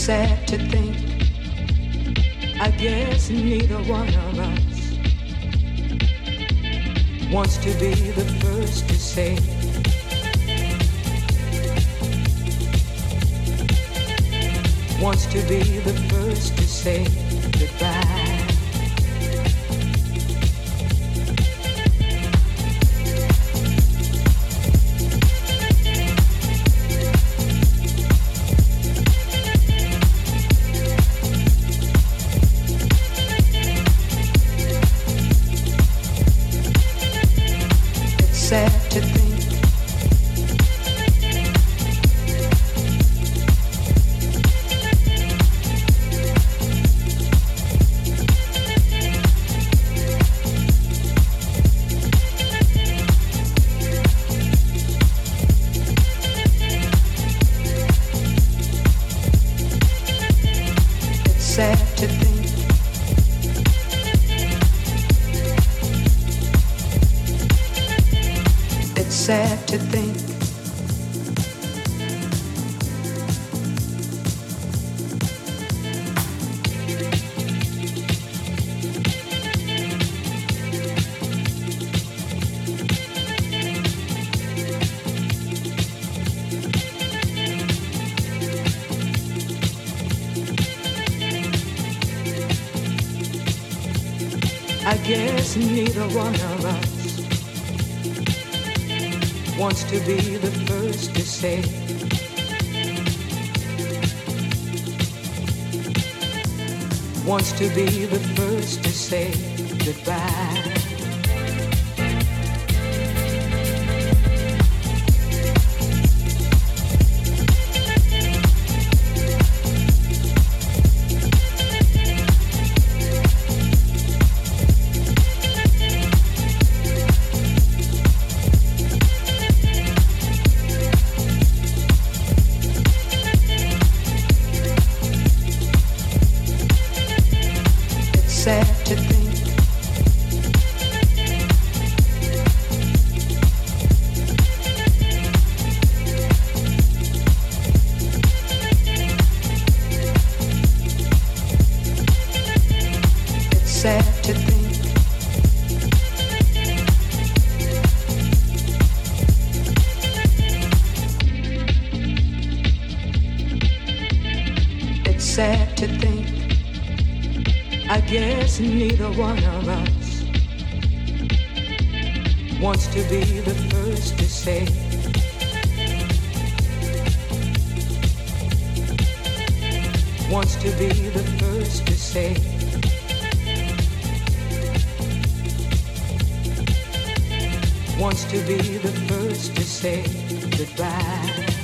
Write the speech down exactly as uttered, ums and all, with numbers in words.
sad to think, I guess neither one of us wants to be the first to say wants to be the first to say goodbye. Sad to think, it's sad to think. It's sad to think I guess neither one of us wants to be the first to say wants to be the first to say goodbye. Sad to think, it's sad to think, it's sad to think. I guess neither one of us wants to be the first to say wants to be the first to say wants to be the first to say goodbye.